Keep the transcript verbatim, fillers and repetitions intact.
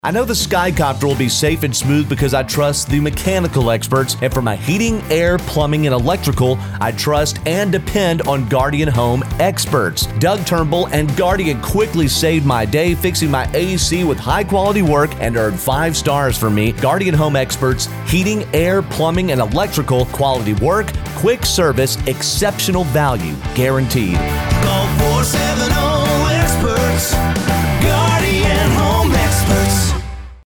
I know the Skycopter will be safe and smooth because I trust the mechanical experts, and for my heating, air, plumbing, and electrical, I trust and depend on Guardian Home experts. Doug Turnbull and Guardian quickly saved my day fixing my A C with high-quality work and earned five stars for me. Guardian Home experts, heating, air, plumbing, and electrical, quality work, quick service, exceptional value, guaranteed. Call four seven zero experts.